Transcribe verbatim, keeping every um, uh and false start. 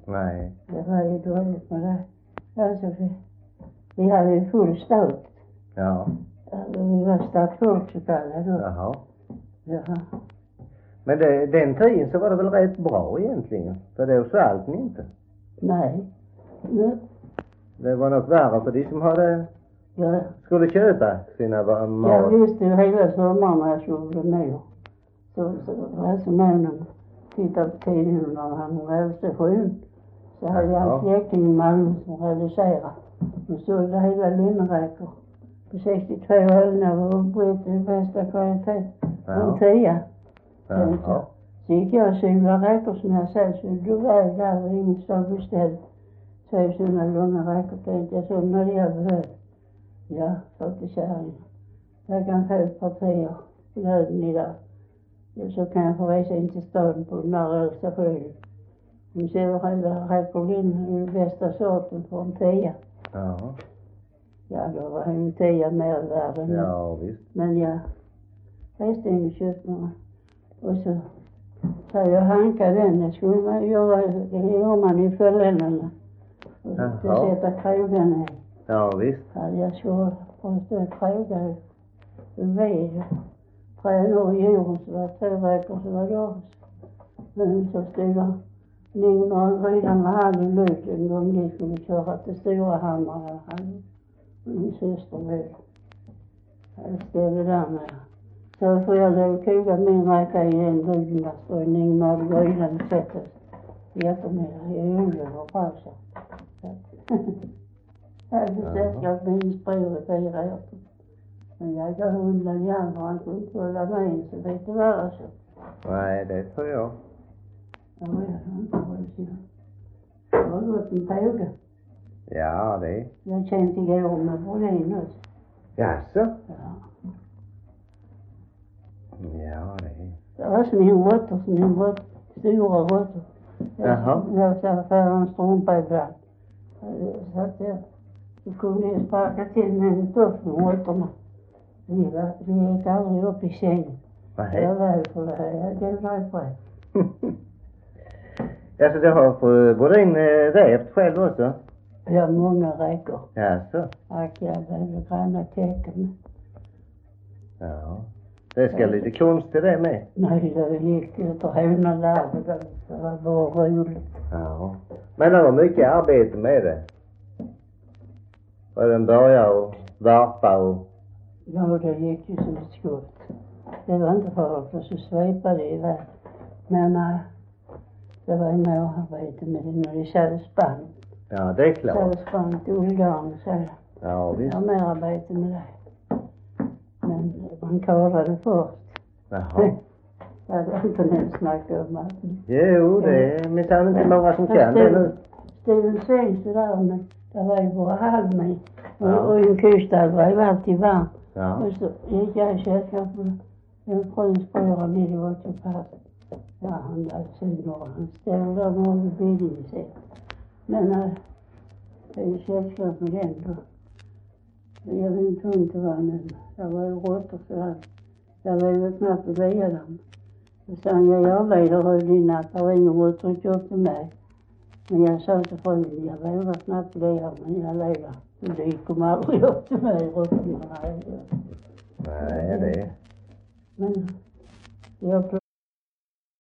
Nej. Det var ju dåligt med det. Alltså vi, vi hade ju full stout. Ja. Alltså, vi var stadsfolkskallade då. Jaha. Jaha. Men det, den tiden så var det väl rätt bra egentligen? För det svalt ni inte. Nej. Nu, Det var något värre för de som hade, ja, skulle köpa sina va- mat. jag visste ju hela sommaren när jag skulle bli med. Så, så var jag så med honom. Tittade på tidningen när han rälste sjön. Så hade jag Jaha. en släkting i Malmö som realiserade. Nu såg det hela linnräkor. På sextiotvå år när vi var på i bästa kvalitet. Ja. En tia. Jaha. Så gick jag och sylade räkor som jag sa. Så du väl där och ingen stod beställd. Två sådana långa räkor tänkte jag så när jag behövde. Ja, sa till kärringen. Jag kan få ett par tior på löden idag. Så kan jag få resa in till staden på den där stationen. Hon ser hela räcker in i bästa sorten för en tia. Ja. Ja, då var en tia mer värd än det. Ja, visst. Men jag reste in och köpte några. Och så så jag hankade den. Det skulle man göra, det gör man i följderna. Och så Jaha. sätta krogarna i. Ja, visst. Hade jag skulle få stå krogar ved. Tränor i djuren så var två räkor så var det också. Men så stod där Ingmar redan hade löst en gång de skulle köra till Stora Hammar. Han, min syster med. Jag ställde där med. Så får jag då koka min räka i en luden där står en Ingmar redan sätter jättemycket i julen och pausa. Jag hade säkert min språr i fyra år. Men jag gav undan järn och han kunde inte hålla med in så det inte vara så. Nej, det tror jag. Ja, jag har inte varit så. Det var gått en påge. Ja, det. Jag kände igår med Brolin också. Jaså? Ja. Ja, det. Det var som en råttor, som en råttor. Stora råttor. Jaha. Jag sa för en strumpa ibland. Så att jag så kunde jag sparka till med en tuff med råttorna. Vi, var, vi gick aldrig upp i sängen. Nej. Jag var för det här. Jag gav därifrån. Alltså det har fru Bodin eh, vävt själv också? Jag har många räkor. Jaså? Och jag blev granna tecken. Ja. Det ska lite konst till det med. Nej, det gick ut och hela larvet. Det var bara roligt. Ja. Men det var mycket arbete med det. Och den började och varpa och... Ja, det gick ju som ett skott. Det var inte farligt att så svepa det iväg. Men äh, det var ju mer arbete med det när det satt spann. Ja, det är klart. Satt spann till ullgarn så. Ja, visst. Det var mer arbete med det. Men man klarade först. Jaha. Jag hade inte ens snackat om att... Jo, det är minsann inte många som kan det nu. Steven Svensk där, men det var ju bara halv mig. Och, Ja. och en kustall var ju alltid varm. Ja. Och så gick jag i köket en frun spårar ner i återpass. Ja, han hade sen några. Han ställde där några bilden sig. Men äh, jag är sällskap med den då. Jag vet inte hur inte var men jag var ju rått och sådär. Jag var ju knappt att veja dem. Så sa han, jag avleder röd i natt. Det var ingen rått och köpte mig. Men jag sa till frun, jag vågar knappt veja men jag lever. Och det kom aldrig upp till mig råttorna. Nej, det är... Men jag